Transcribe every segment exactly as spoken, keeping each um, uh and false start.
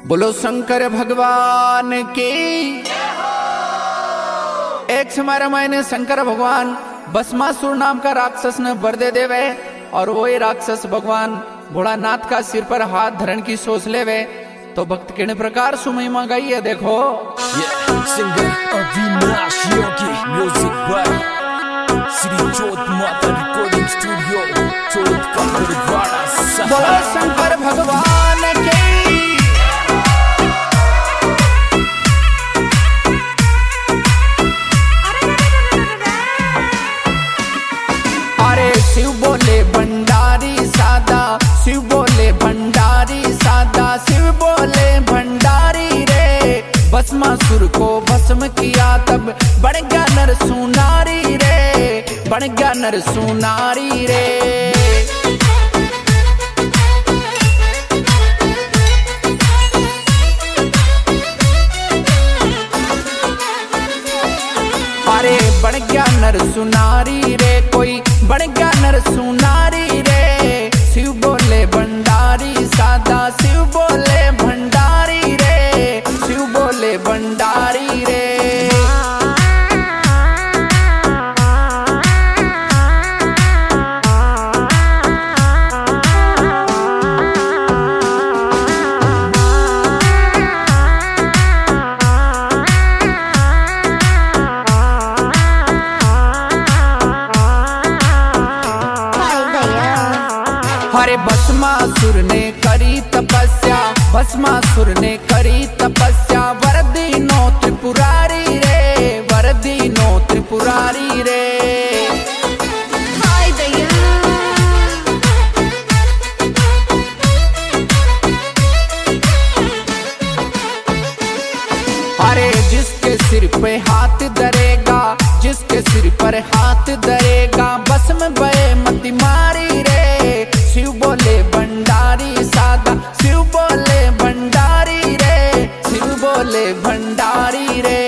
बोलो शंकर भगवान की। एक समय रामायण शंकर भगवान भस्मासुर नाम का राक्षस ने वर दे देवे और वही राक्षस भगवान भोलानाथ का सिर पर हाथ धरण की सोच लेवे। तो भक्त किन प्रकार सुमहिमा गई है देखो। Singer Avinash Yogi, music by Shri Jot Mata recording studio, जोत का बड़वाड़ा। बोलो शंकर भगवान की। अरे शिव बोले भंडारी सादा, शिव बोले भंडारी सादा, शिव बोले भंडारी रे। भस्मासुर को भस्म किया तब बन गया नर सुनारी रे, बन गया नर सुनारी रे। अरे बन गया नर सुनारी रे, कोई बन गया नर सुनारी रे। शिव बोले भंडारी सादा, शिव बोले भंडारी रे, शिव बोले भंडारी रे। अरे भस्मासुर ने करी तपस्या, भस्मासुर ने करी तपस्या, वरदीनो त्रिपुरारी रे, वरदीनो त्रिपुरारी रे। हाय दया। अरे जिसके सिर पे हाथ धरेगा, जिसके सिर पर हाथ धरेगा, बस में बे मति मारी रे। शिव बोले भंडारी सादा, शिव बोले भंडारी रे, शिव बोले भंडारी रे।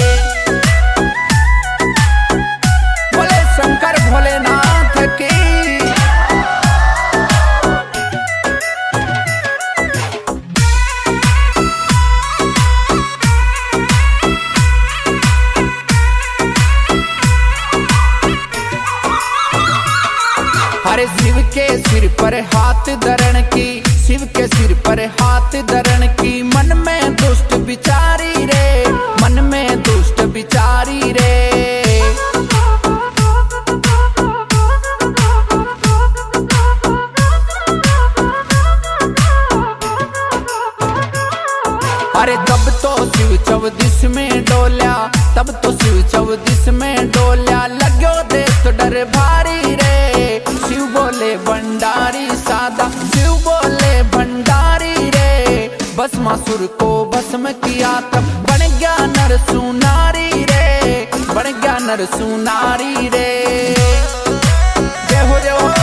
बोले शंकर भोलेनाथ की। अरे शिव के सिर पर हाथ धरण की, शिव के सिर पर हाथ धरण की, मन में दुष्ट विचारी रे, मन में दुष्ट विचारी रे। अरे तब तो शिव चौदिस में डोल्या, तब तो शिव चौदिस में डोल्या, लगो देख तो डर भारी रे। शिव बोले भंडारी सादा, शिव बोले भंडारी रे। भस्मासुर को भस्म किया तब बन गया नर सुनारी रे, बन गया नर सुनारी रे। जय हो जय हो।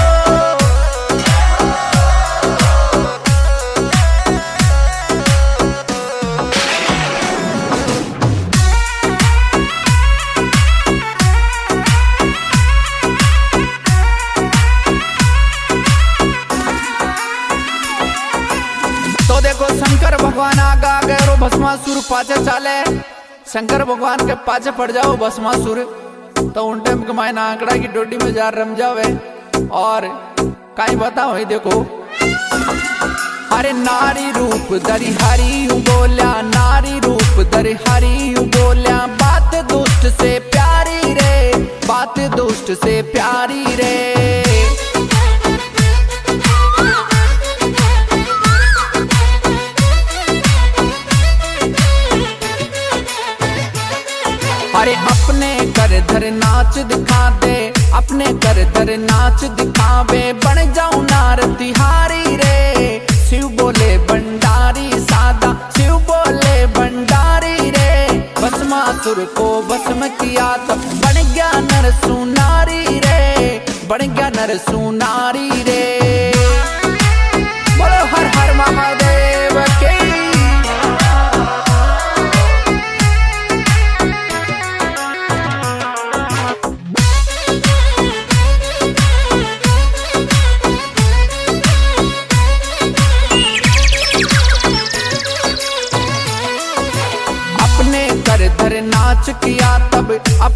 तो देखो शंकर भगवान आगा गए रो भस्मासुर पाचे चाले। शंकर भगवान के पाचे पड़ जाओ भस्मासुर तो उन टाइम कमाए ना आंकड़ा की डोडी में जा रम जावे। और कहीं बताओ देखो। अरे नारी रूप दरी हरी बोल्या, नारी रूप दरी हरी बोल्या, बात दुष्ट से प्यारी रे, बात दुष्ट से प्यारी रे। अरे अपने कर धर नाच दिखा दे, अपने कर धर नाच दिखावे, बन जाऊं नार तिहारी रे। शिव बोले भंडारी सादा, शिव बोले भंडारी रे। भस्मासुर को भस्म किया तब बन गया नर सुनारी रे, बन गया नर सुनारी रे। बोलो हर हर महादेव की।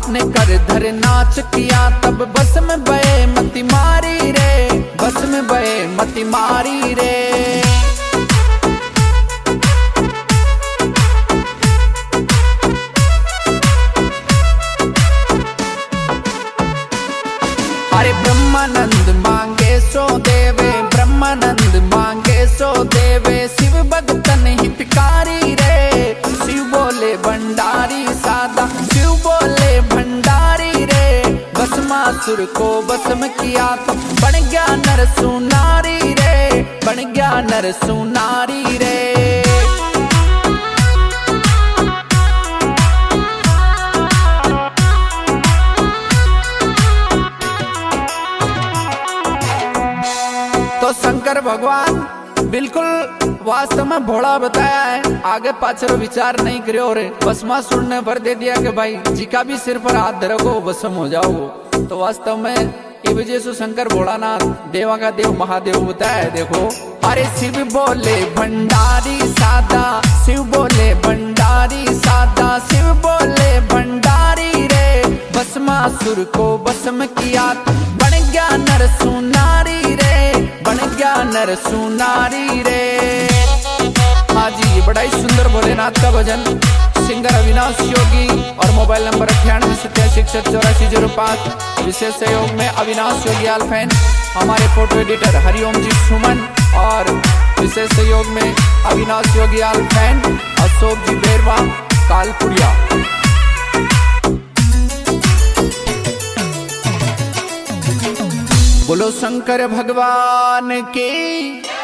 आपने कर धर नाच किया तब बस में बहे मती मारी रे, बस में बहे मती मारी रे। अरे ब्रह्मानंद मांगे सो देवे, ब्रह्मानंद मांगे सो देवे, शिव भगतन हितकारी रे। शिव बोले भंडारी सादा, शिव बोले भंडारी रे। भस्मासुर को भस्म किया तो बन गया नर सुनारी रे, बन गया नर सुनारी रे। तो शंकर भगवान बिल्कुल वास्तव में भोला बताया है, आगे पाछर विचार नहीं करो रे। भस्मासुर ने भर दे दिया कि भाई जी का भी सिर पर हाथ धरोगो भस्म हो जाओगे। तो वास्तव में ये वजह से शंकर भोलानाथ देवा का देव महादेव बताया है। देखो अरे शिव बोले भंडारी सादा, शिव बोले भंडारी सादा, शिव बोले भंडारी रे। भस्मासुर को भस्म किया बन गया नर सुनारी रे, बन गया नर सुनारी रे। हाँ जी, ये बड़ा ही सुंदर भोलेनाथ का भजन, सिंगर अविनाश योगी और मोबाइल नंबर अठानवे सत्तासी इकसठ चौरासी जीरो पाँच। विशेष सहयोग में अविनाश योगी आलफैन, हमारे फोटो एडिटर हरिओम जी सुमन और विशेष सहयोग में अविनाश योगी आलफैन, अशोक जी बेरवा कालपुरिया। बोलो शंकर भगवान की।